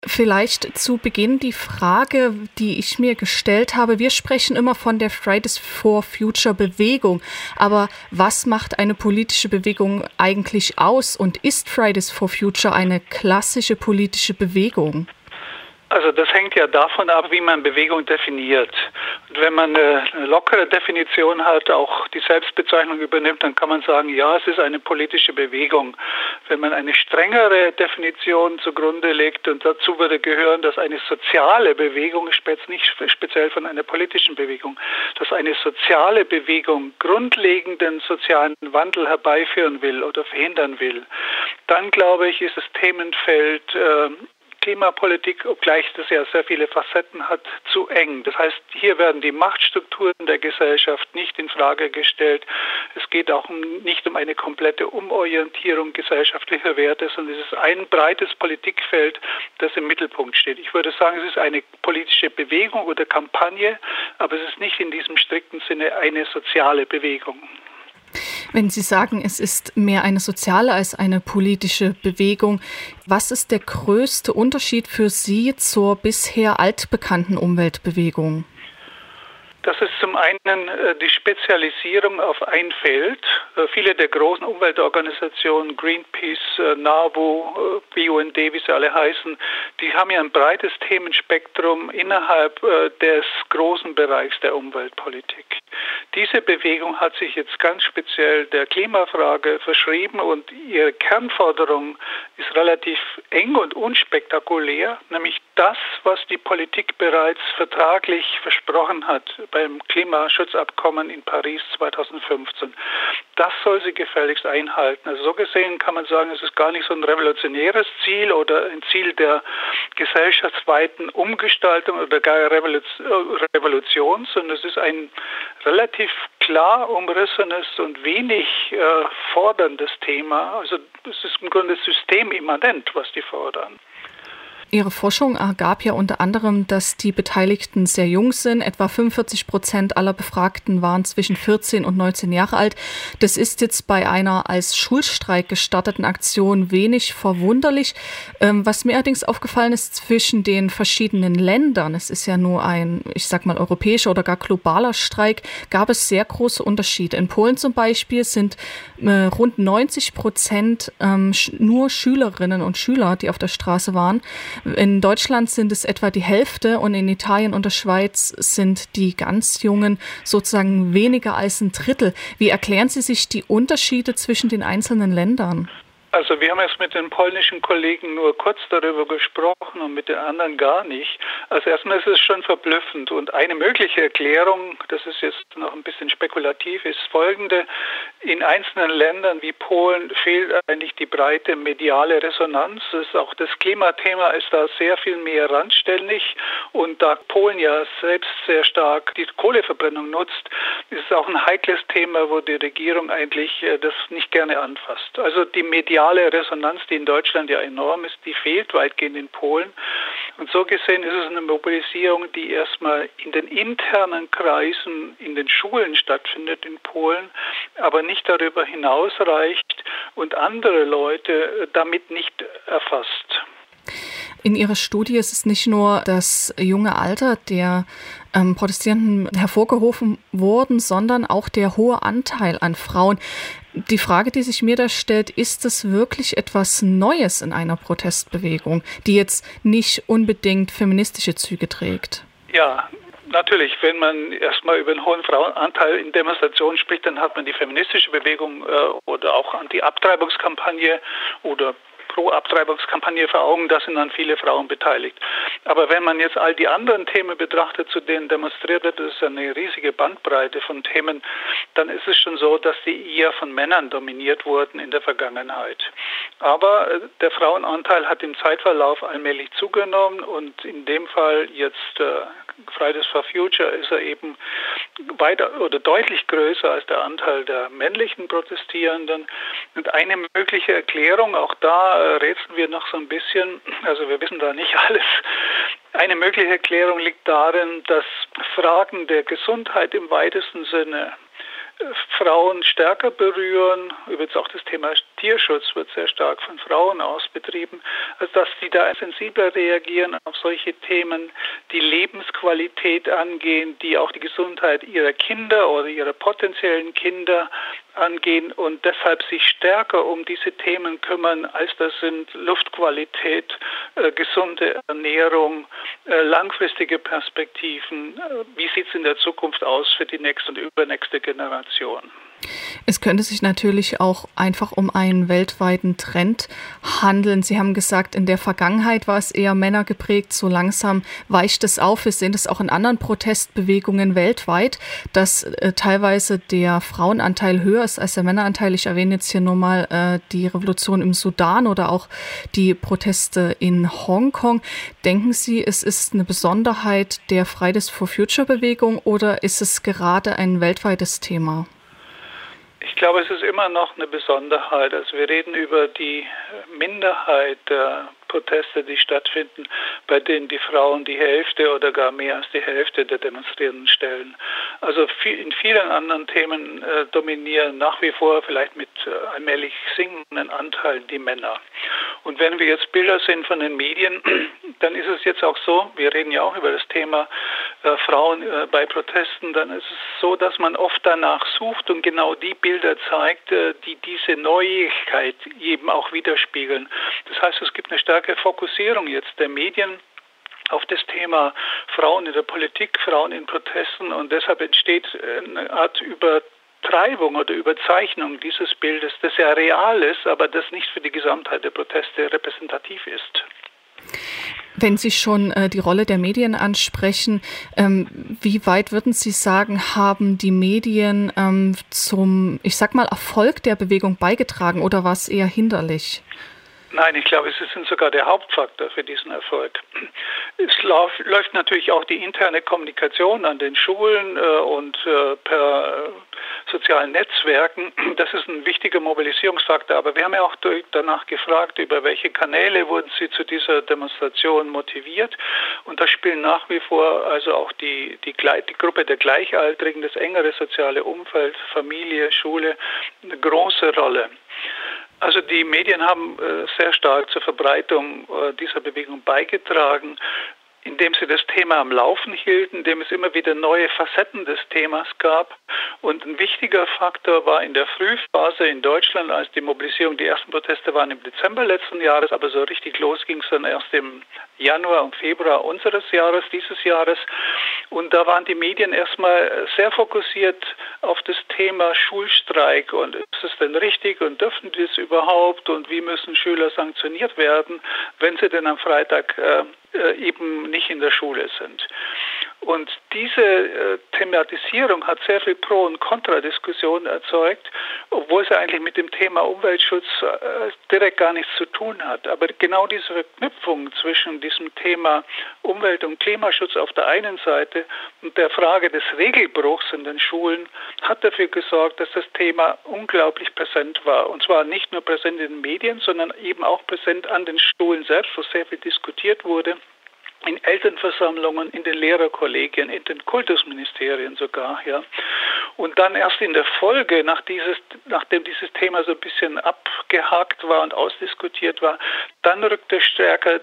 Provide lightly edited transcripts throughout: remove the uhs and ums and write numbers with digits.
Vielleicht zu Beginn die Frage, die ich mir gestellt habe. Wir sprechen immer von der Fridays for Future Bewegung. Aber was macht eine politische Bewegung eigentlich aus? Und ist Fridays for Future eine klassische politische Bewegung? Also das hängt ja davon ab, wie man Bewegung definiert. Und wenn man eine lockere Definition hat, auch die Selbstbezeichnung übernimmt, dann kann man sagen, ja, es ist eine politische Bewegung. Wenn man eine strengere Definition zugrunde legt, und dazu würde gehören, dass eine soziale Bewegung, nicht speziell von einer politischen Bewegung, dass eine soziale Bewegung grundlegenden sozialen Wandel herbeiführen will oder verhindern will, dann glaube ich, ist das Themenfeld Klimapolitik, obgleich das ja sehr viele Facetten hat, zu eng. Das heißt, hier werden die Machtstrukturen der Gesellschaft nicht in Frage gestellt. Es geht auch nicht um eine komplette Umorientierung gesellschaftlicher Werte, sondern es ist ein breites Politikfeld, das im Mittelpunkt steht. Ich würde sagen, es ist eine politische Bewegung oder Kampagne, aber es ist nicht in diesem strikten Sinne eine soziale Bewegung. Wenn Sie sagen, es ist mehr eine soziale als eine politische Bewegung, was ist der größte Unterschied für Sie zur bisher altbekannten Umweltbewegung? Das ist zum einen die Spezialisierung auf ein Feld. Viele der großen Umweltorganisationen, Greenpeace, NABU, BUND, wie sie alle heißen, die haben ja ein breites Themenspektrum innerhalb des großen Bereichs der Umweltpolitik. Diese Bewegung hat sich jetzt ganz speziell der Klimafrage verschrieben und ihre Kernforderung ist relativ eng und unspektakulär, nämlich das, was die Politik bereits vertraglich versprochen hat beim Klimaschutzabkommen in Paris 2015. Das soll sie gefälligst einhalten. Also so gesehen kann man sagen, es ist gar nicht so ein revolutionäres Ziel oder ein Ziel der gesellschaftsweiten Umgestaltung oder gar Revolution, sondern es ist ein relativ klar umrissenes und wenig forderndes Thema. Also es ist im Grunde systemimmanent, was die fordern. Ihre Forschung ergab ja unter anderem, dass die Beteiligten sehr jung sind. Etwa 45% aller Befragten waren zwischen 14 und 19 Jahre alt. Das ist jetzt bei einer als Schulstreik gestarteten Aktion wenig verwunderlich. Was mir allerdings aufgefallen ist, zwischen den verschiedenen Ländern, es ist ja nur ein, ich sag mal, europäischer oder gar globaler Streik, gab es sehr große Unterschiede. In Polen zum Beispiel sind rund 90% nur Schülerinnen und Schüler, die auf der Straße waren. In Deutschland sind es etwa die Hälfte und in Italien und der Schweiz sind die ganz Jungen sozusagen weniger als ein Drittel. Wie erklären Sie sich die Unterschiede zwischen den einzelnen Ländern? Also wir haben jetzt mit den polnischen Kollegen nur kurz darüber gesprochen und mit den anderen gar nicht. Also erstmal ist es schon verblüffend und eine mögliche Erklärung, das ist jetzt noch ein bisschen spekulativ, ist folgende. In einzelnen Ländern wie Polen fehlt eigentlich die breite mediale Resonanz. Auch das Klimathema ist da sehr viel mehr randständig und da Polen ja selbst sehr stark die Kohleverbrennung nutzt, ist es auch ein heikles Thema, wo die Regierung eigentlich das nicht gerne anfasst. Also die mediale Resonanz, die in Deutschland ja enorm ist, die fehlt weitgehend in Polen. Und so gesehen ist es eine Mobilisierung, die erstmal in den internen Kreisen, in den Schulen stattfindet in Polen, aber nicht darüber hinaus reicht und andere Leute damit nicht erfasst. In Ihrer Studie ist es nicht nur das junge Alter der Protestierenden hervorgehoben worden, sondern auch der hohe Anteil an Frauen. Die Frage, die sich mir da stellt, ist es wirklich etwas Neues in einer Protestbewegung, die jetzt nicht unbedingt feministische Züge trägt? Ja, natürlich. Wenn man erstmal über einen hohen Frauenanteil in Demonstrationen spricht, dann hat man die feministische Bewegung oder auch Anti-Abtreibungskampagne oder Pro-Abtreibungskampagne vor Augen, da sind dann viele Frauen beteiligt. Aber wenn man jetzt all die anderen Themen betrachtet, zu denen demonstriert wird, das ist eine riesige Bandbreite von Themen, dann ist es schon so, dass die eher von Männern dominiert wurden in der Vergangenheit. Aber der Frauenanteil hat im Zeitverlauf allmählich zugenommen und in dem Fall jetzt Fridays for Future ist er eben weiter oder deutlich größer als der Anteil der männlichen Protestierenden. Und eine mögliche Erklärung, auch da rätseln wir noch so ein bisschen, also wir wissen da nicht alles. Eine mögliche Erklärung liegt darin, dass Fragen der Gesundheit im weitesten Sinne Frauen stärker berühren. Übrigens auch das Thema Tierschutz wird sehr stark von Frauen aus betrieben, also dass die da sensibler reagieren auf solche Themen, die Lebensqualität angehen, die auch die Gesundheit ihrer Kinder oder ihrer potenziellen Kinder angehen und deshalb sich stärker um diese Themen kümmern, als das sind Luftqualität, gesunde Ernährung, langfristige Perspektiven. Wie sieht es in der Zukunft aus für die nächste und übernächste Generation? Es könnte sich natürlich auch einfach um einen weltweiten Trend handeln. Sie haben gesagt, in der Vergangenheit war es eher männergeprägt. So langsam weicht es auf. Wir sehen das auch in anderen Protestbewegungen weltweit, dass teilweise der Frauenanteil höher ist als der Männeranteil. Ich erwähne jetzt hier nur mal die Revolution im Sudan oder auch die Proteste in Hongkong. Denken Sie, es ist eine Besonderheit der Fridays for Future Bewegung oder ist es gerade ein weltweites Thema? Ich glaube, es ist immer noch eine Besonderheit. Also wir reden über die Minderheit der Proteste, die stattfinden, bei denen die Frauen die Hälfte oder gar mehr als die Hälfte der Demonstrierenden stellen. Also in vielen anderen Themen dominieren nach wie vor vielleicht mit allmählich sinkenden Anteilen die Männer. Und wenn wir jetzt Bilder sehen von den Medien, dann ist es jetzt auch so, wir reden ja auch über das Thema Frauen bei Protesten, dann ist es so, dass man oft danach sucht und genau die Bilder zeigt, die diese Neuigkeit eben auch widerspiegeln. Das heißt, es gibt eine starke Fokussierung jetzt der Medien auf das Thema Frauen in der Politik, Frauen in Protesten und deshalb entsteht eine Art Übertreibung oder Überzeichnung dieses Bildes, das ja real ist, aber das nicht für die Gesamtheit der Proteste repräsentativ ist. Wenn Sie schon die Rolle der Medien ansprechen, wie weit würden Sie sagen, haben die Medien zum, ich sag mal, Erfolg der Bewegung beigetragen oder war es eher hinderlich? Nein, ich glaube, sie sind sogar der Hauptfaktor für diesen Erfolg. Es läuft natürlich auch die interne Kommunikation an den Schulen und per sozialen Netzwerken. Das ist ein wichtiger Mobilisierungsfaktor. Aber wir haben ja auch danach gefragt, über welche Kanäle wurden sie zu dieser Demonstration motiviert. Und da spielen nach wie vor also auch die Gruppe der Gleichaltrigen, das engere soziale Umfeld, Familie, Schule, eine große Rolle. Also die Medien haben sehr stark zur Verbreitung dieser Bewegung beigetragen, indem sie das Thema am Laufen hielten, indem es immer wieder neue Facetten des Themas gab. Und ein wichtiger Faktor war in der Frühphase in Deutschland, als die Mobilisierung, die ersten Proteste waren im Dezember letzten Jahres, aber so richtig los ging es dann erst im Januar und Februar dieses Jahres. Und da waren die Medien erstmal sehr fokussiert auf das Thema Schulstreik und ist es denn richtig und dürfen die es überhaupt und wie müssen Schüler sanktioniert werden, wenn sie denn am Freitag eben nicht in der Schule sind. Und diese Thematisierung hat sehr viel Pro- und Kontradiskussionen erzeugt, obwohl sie eigentlich mit dem Thema Umweltschutz direkt gar nichts zu tun hat. Aber genau diese Verknüpfung zwischen diesem Thema Umwelt- und Klimaschutz auf der einen Seite und der Frage des Regelbruchs in den Schulen hat dafür gesorgt, dass das Thema unglaublich präsent war. Und zwar nicht nur präsent in den Medien, sondern eben auch präsent an den Schulen selbst, wo sehr viel diskutiert wurde. In Elternversammlungen, in den Lehrerkollegien, in den Kultusministerien sogar, ja. Und dann erst in der Folge, nachdem dieses Thema so ein bisschen abgehakt war und ausdiskutiert war, dann rückte stärker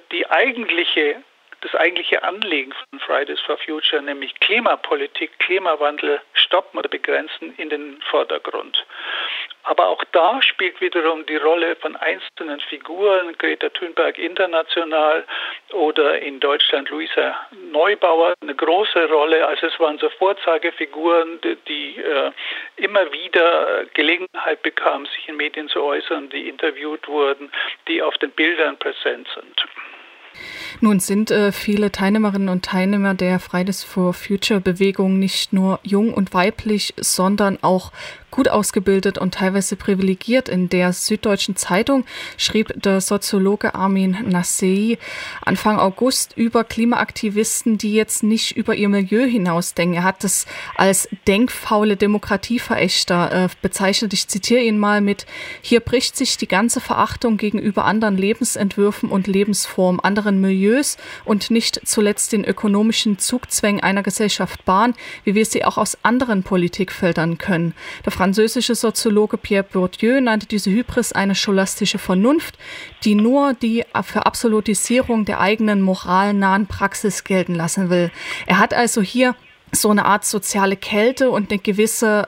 das eigentliche Anliegen von Fridays for Future, nämlich Klimapolitik, Klimawandel stoppen oder begrenzen, in den Vordergrund. Aber auch da spielt wiederum die Rolle von einzelnen Figuren, Greta Thunberg international oder in Deutschland Luisa Neubauer, eine große Rolle. Also es waren so Vorzeigefiguren, die immer wieder Gelegenheit bekamen, sich in Medien zu äußern, die interviewt wurden, die auf den Bildern präsent sind. Nun sind viele Teilnehmerinnen und Teilnehmer der Fridays for Future Bewegung nicht nur jung und weiblich, sondern auch gut ausgebildet und teilweise privilegiert. In der Süddeutschen Zeitung schrieb der Soziologe Armin Nassei Anfang August über Klimaaktivisten, die jetzt nicht über ihr Milieu hinausdenken. Er hat es als denkfaule Demokratieverächter bezeichnet. Ich zitiere ihn mal mit: Hier bricht sich die ganze Verachtung gegenüber anderen Lebensentwürfen und Lebensformen, anderen Milieus seriös und nicht zuletzt den ökonomischen Zugzwängen einer Gesellschaft Bahn, wie wir sie auch aus anderen Politikfeldern können. Der französische Soziologe Pierre Bourdieu nannte diese Hybris eine scholastische Vernunft, die nur die für Absolutisierung der eigenen moralnahen Praxis gelten lassen will. Er hat also hier so eine Art soziale Kälte und eine gewisse,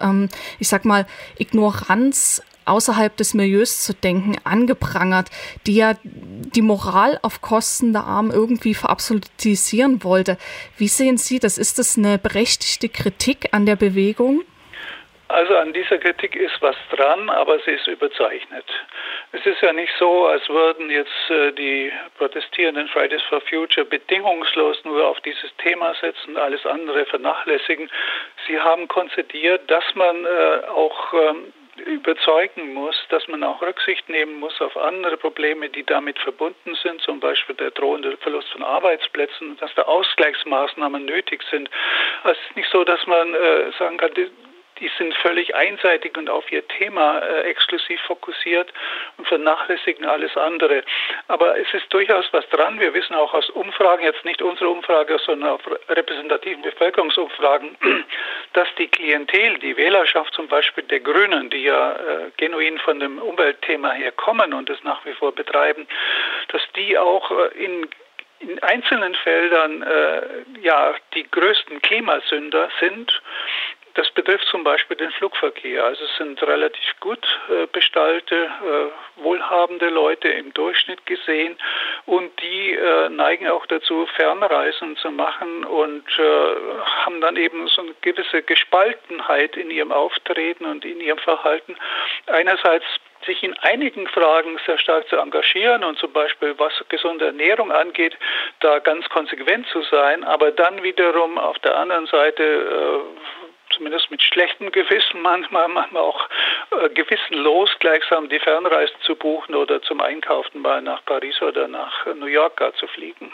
Ignoranz außerhalb des Milieus zu denken, angeprangert, die ja die Moral auf Kosten der Armen irgendwie verabsolutisieren wollte. Wie sehen Sie das? Ist das eine berechtigte Kritik an der Bewegung? Also an dieser Kritik ist was dran, aber sie ist überzeichnet. Es ist ja nicht so, als würden jetzt die protestierenden Fridays for Future bedingungslos nur auf dieses Thema setzen, alles andere vernachlässigen. Sie haben konzidiert, dass man auch überzeugen muss, dass man auch Rücksicht nehmen muss auf andere Probleme, die damit verbunden sind, zum Beispiel der drohende Verlust von Arbeitsplätzen, dass da Ausgleichsmaßnahmen nötig sind. Also es ist nicht so, dass man sagen kann, die sind völlig einseitig und auf ihr Thema exklusiv fokussiert und vernachlässigen alles andere. Aber es ist durchaus was dran. Wir wissen auch aus Umfragen, jetzt nicht unsere Umfrage, sondern auf repräsentativen Bevölkerungsumfragen, dass die Klientel, die Wählerschaft zum Beispiel der Grünen, die ja genuin von dem Umweltthema her kommen und es nach wie vor betreiben, dass die auch in einzelnen Feldern die größten Klimasünder sind. Das betrifft zum Beispiel den Flugverkehr. Also es sind relativ gut bestellte, wohlhabende Leute im Durchschnitt gesehen und die neigen auch dazu, Fernreisen zu machen und haben dann eben so eine gewisse Gespaltenheit in ihrem Auftreten und in ihrem Verhalten. Einerseits sich in einigen Fragen sehr stark zu engagieren und zum Beispiel was gesunde Ernährung angeht, da ganz konsequent zu sein, aber dann wiederum auf der anderen Seite zumindest mit schlechtem Gewissen, manchmal auch gewissenlos gleichsam die Fernreisen zu buchen oder zum Einkaufen mal nach Paris oder nach New York gar zu fliegen.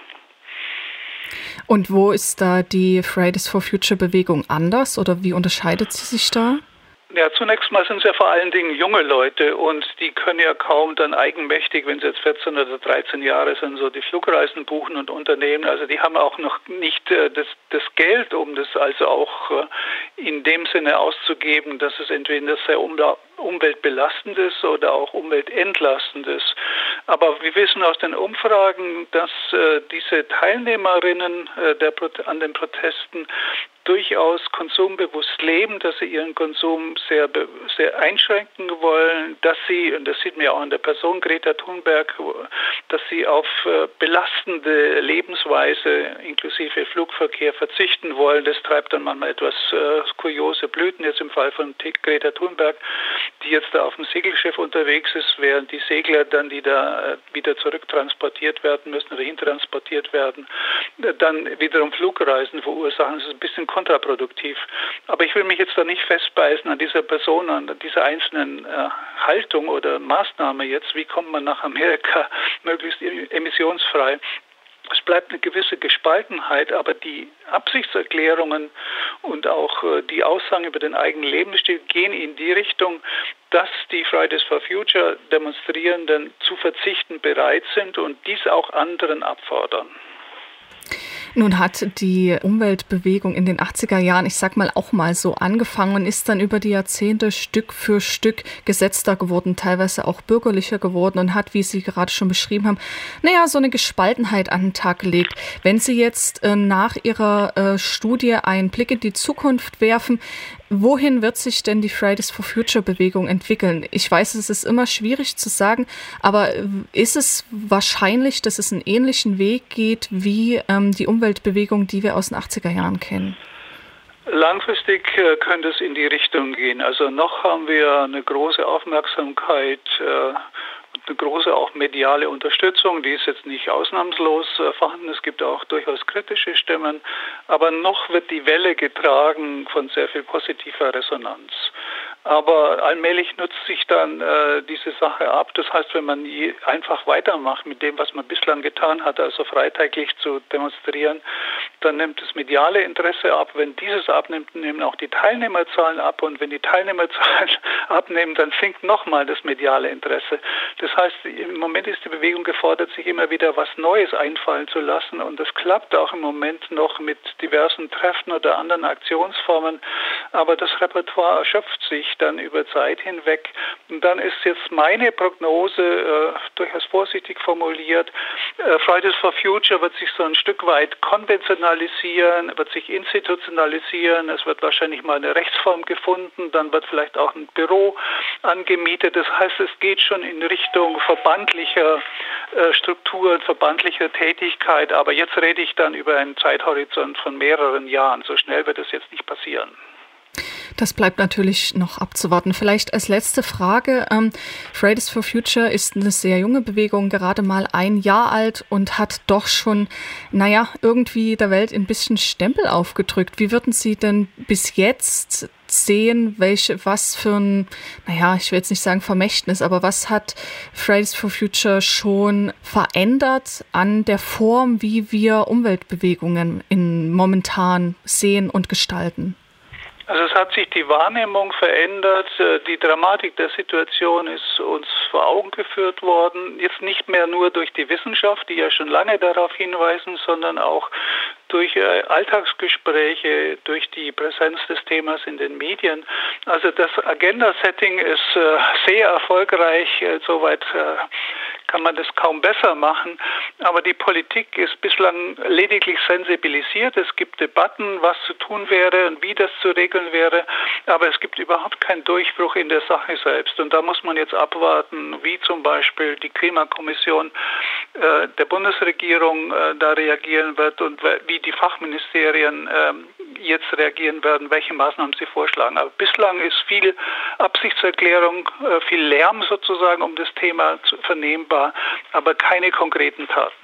Und wo ist da die Fridays for Future Bewegung anders oder wie unterscheidet sie sich da? Ja, zunächst mal sind es ja vor allen Dingen junge Leute und die können ja kaum dann eigenmächtig, wenn sie jetzt 14 oder 13 Jahre sind, so die Flugreisen buchen und unternehmen. Also die haben auch noch nicht das Geld, um das also auch in dem Sinne auszugeben, dass es entweder sehr umweltbelastend ist oder auch umweltentlastend ist. Aber wir wissen aus den Umfragen, dass diese Teilnehmerinnen an den Protesten durchaus konsumbewusst leben, dass sie ihren Konsum sehr einschränken wollen, dass sie, und das sieht man ja auch an der Person Greta Thunberg, dass sie auf belastende Lebensweise inklusive Flugverkehr verzichten wollen. Das treibt dann manchmal etwas kuriose Blüten, jetzt im Fall von Greta Thunberg, die jetzt da auf dem Segelschiff unterwegs ist, während die Segler dann, die da wieder zurücktransportiert werden müssen oder hintransportiert werden, dann wiederum Flugreisen verursachen. Das ist ein bisschen kontraproduktiv. Aber ich will mich jetzt da nicht festbeißen an dieser Person, an dieser einzelnen Haltung oder Maßnahme jetzt. Wie kommt man nach Amerika möglichst emissionsfrei? Es bleibt eine gewisse Gespaltenheit, aber die Absichtserklärungen und auch die Aussagen über den eigenen Lebensstil gehen in die Richtung, dass die Fridays for Future Demonstrierenden zu verzichten bereit sind und dies auch anderen abfordern. Nun hat die Umweltbewegung in den 80er Jahren, auch mal so angefangen und ist dann über die Jahrzehnte Stück für Stück gesetzter geworden, teilweise auch bürgerlicher geworden und hat, wie Sie gerade schon beschrieben haben, so eine Gespaltenheit an den Tag gelegt. Wenn Sie jetzt nach Ihrer Studie einen Blick in die Zukunft werfen, wohin wird sich denn die Fridays for Future Bewegung entwickeln? Ich weiß, es ist immer schwierig zu sagen, aber ist es wahrscheinlich, dass es einen ähnlichen Weg geht wie die Umweltbewegung, die wir aus den 80er Jahren kennen? Langfristig könnte es in die Richtung gehen. Also noch haben wir eine große Aufmerksamkeit, eine große auch mediale Unterstützung, die ist jetzt nicht ausnahmslos vorhanden. Es gibt auch durchaus kritische Stimmen, aber noch wird die Welle getragen von sehr viel positiver Resonanz. Aber allmählich nutzt sich dann diese Sache ab. Das heißt, wenn man einfach weitermacht mit dem, was man bislang getan hat, also freitäglich zu demonstrieren, dann nimmt das mediale Interesse ab. Wenn dieses abnimmt, nehmen auch die Teilnehmerzahlen ab. Und wenn die Teilnehmerzahlen abnehmen, dann sinkt nochmal das mediale Interesse. Das heißt, im Moment ist die Bewegung gefordert, sich immer wieder was Neues einfallen zu lassen. Und das klappt auch im Moment noch mit diversen Treffen oder anderen Aktionsformen. Aber das Repertoire erschöpft sich dann über Zeit hinweg. Und dann ist jetzt meine Prognose durchaus vorsichtig formuliert. Fridays for Future wird sich so ein Stück weit konventionalisieren, wird sich institutionalisieren. Es wird wahrscheinlich mal eine Rechtsform gefunden. Dann wird vielleicht auch ein Büro angemietet. Das heißt, es geht schon in Richtung verbandlicher Strukturen, verbandlicher Tätigkeit. Aber jetzt rede ich dann über einen Zeithorizont von mehreren Jahren. So schnell wird es jetzt nicht passieren. Das bleibt natürlich noch abzuwarten. Vielleicht als letzte Frage. Fridays for Future ist eine sehr junge Bewegung, gerade mal 1 Jahr alt und hat doch schon, irgendwie der Welt ein bisschen Stempel aufgedrückt. Wie würden Sie denn bis jetzt sehen, was für ein, ich will jetzt nicht sagen Vermächtnis, aber was hat Fridays for Future schon verändert an der Form, wie wir Umweltbewegungen momentan sehen und gestalten? Also es hat sich die Wahrnehmung verändert, die Dramatik der Situation ist uns vor Augen geführt worden, jetzt nicht mehr nur durch die Wissenschaft, die ja schon lange darauf hinweisen, sondern auch durch Alltagsgespräche, durch die Präsenz des Themas in den Medien. Also das Agenda-Setting ist sehr erfolgreich, soweit kann man das kaum besser machen, aber die Politik ist bislang lediglich sensibilisiert. Es gibt Debatten, was zu tun wäre und wie das zu regeln wäre, aber es gibt überhaupt keinen Durchbruch in der Sache selbst. Und da muss man jetzt abwarten, wie zum Beispiel die Klimakommission der Bundesregierung da reagieren wird und wie die Fachministerien jetzt reagieren werden, welche Maßnahmen sie vorschlagen. Aber bislang ist viel Absichtserklärung, viel Lärm sozusagen um das Thema vernehmbar, aber keine konkreten Taten.